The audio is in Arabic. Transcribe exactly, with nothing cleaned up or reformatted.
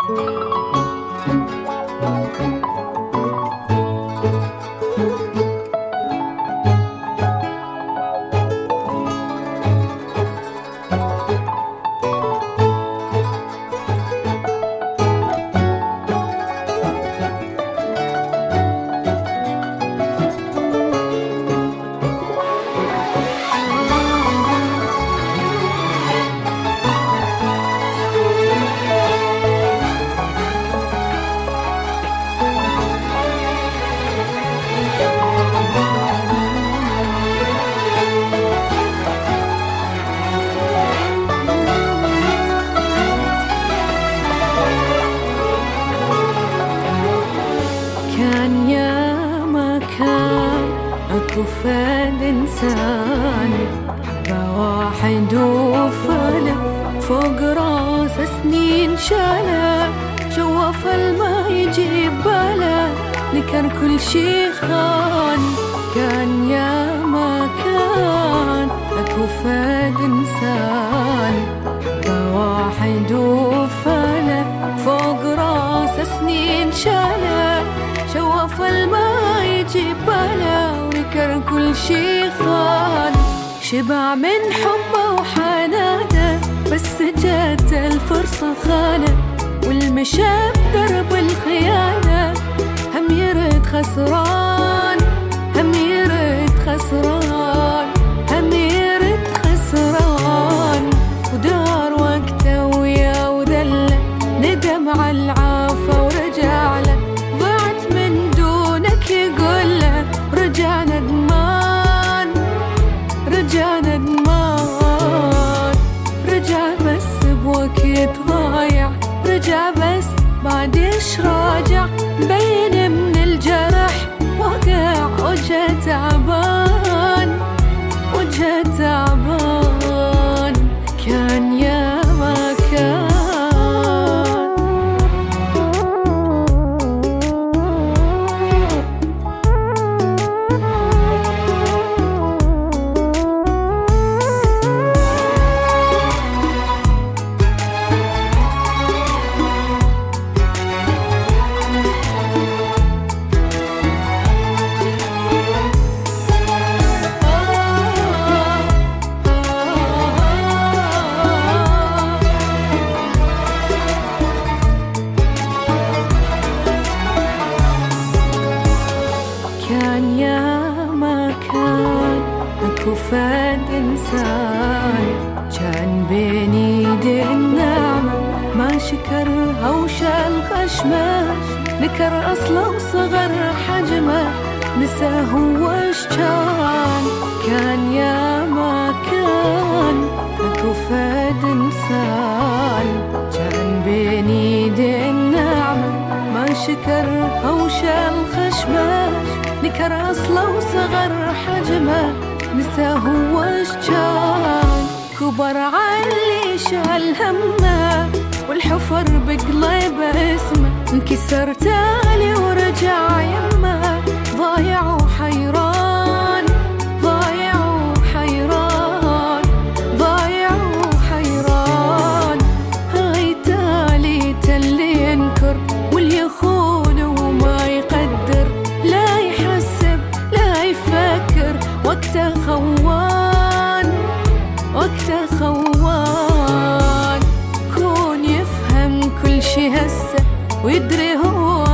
كان يا ما كان أكو فاد إنسان حبة واحد وفاله فوق راس سنين شاله جوف الما يجيب باله نكر كل شي خان. كان يا ما كان أكو فاد إنسان حبة واحد وفاله فوق راس سنين شاله شوف الماء يجيب باله ونكر كل شي خان. شبع من حبه وحنانه بس جات الفرصة خانه والمشى بدرب الخيانة هم يرد خسران هم يرد خسران هم يرد خسران. ودار وقته ويا وذله ندم على العافى ورجع له رجع ندمان رجع ندمان رجع بس بوقت ضايع رجع بس بعد ايش راجع بين من الجرح وقع وجه تعبان وجه تعبان. كان يا ما كان كان يا ما كان أكو فاد إنسان كان بين يدي النعمة ما شكرها وشال خشمه نكر أصله وصغر حجمه نسى هو ايش كان. كان يا ما كان أكو فاد إنسان كان بين يدي النعمة ما شكرها وشال خشمه نكر أصله وصغر حجمه نسى هو ايش كان. كبر علي شال همه والحفر بقلبه اسمه انكسر تالي ورجع يمه ضايع وحيران ضايع وحيران ضايع وحيران. هاي تالي تالي ينكر واللي يخون وما يقدر لا يحسب لا يفكر وقته خوان وقته خوان. كون يفهم كل شي هسه ويدري هو